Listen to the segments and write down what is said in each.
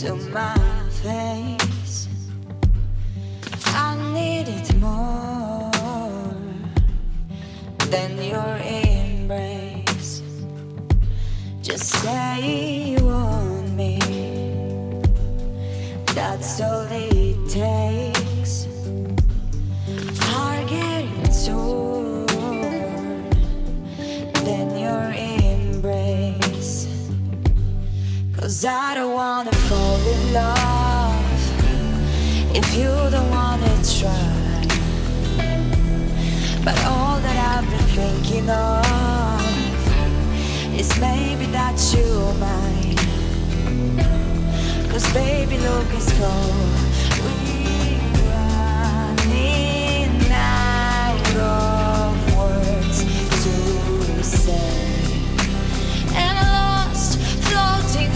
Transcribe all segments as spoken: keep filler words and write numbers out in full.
to my face. I need it more than your embrace. Just say you want me, that's all it takes. Heart getting torn, then your embrace. Cause I don't wanna fall in love if you don't wanna try. But all that I've been thinking of is maybe that you might. Cause baby, look, it's cold. We're running out of words to say, and I'm lost, floating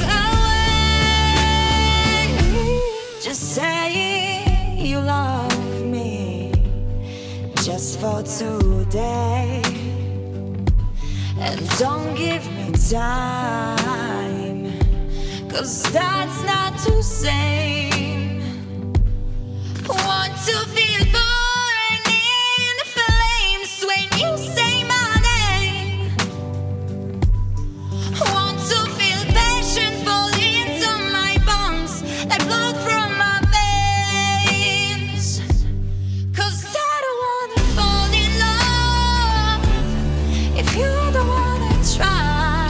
away. Just say you love me, just for today. And don't give me time, cause that's not the same. Want to feel burning flames when you say my name. Want to feel passion fall into my bones, like blood from my veins. Cause I don't wanna fall in love if you don't wanna try.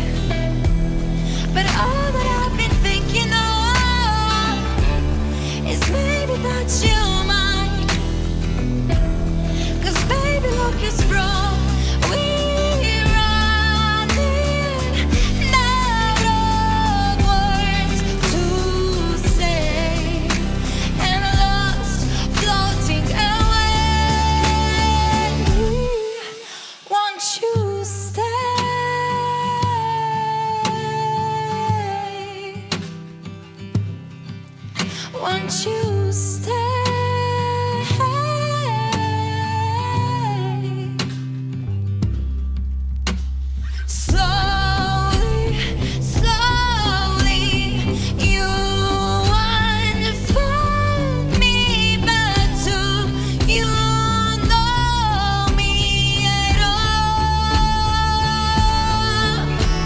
But all that I've been thinking of is maybe that you might. Cause baby, look, it's wrong. We're running out of words to say, and lost, floating away. Won't you stay? Won't you stay? Slowly, slowly, you unfold me, but do you know me at all?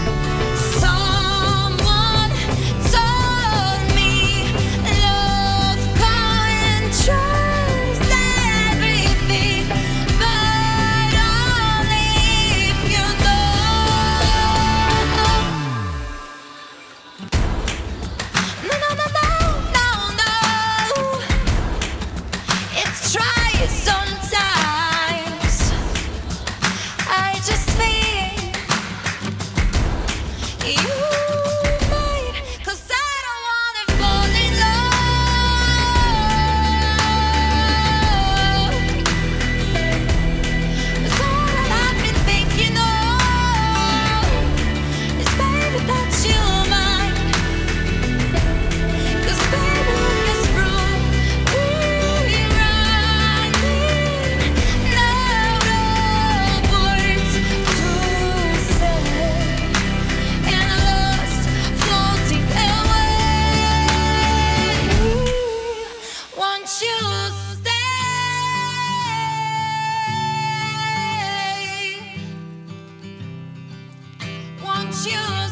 Someone told me love controls everything, but only if you know. No, no, no, no, no, no. It's try sometimes. I just feel you might, cause I don't wanna fall in love. Cause all that I've been thinking of is maybe that you might. Cause baby, look, it's wrong. We're running out of words to say, and lost, floating away. Won't you stay? Won't you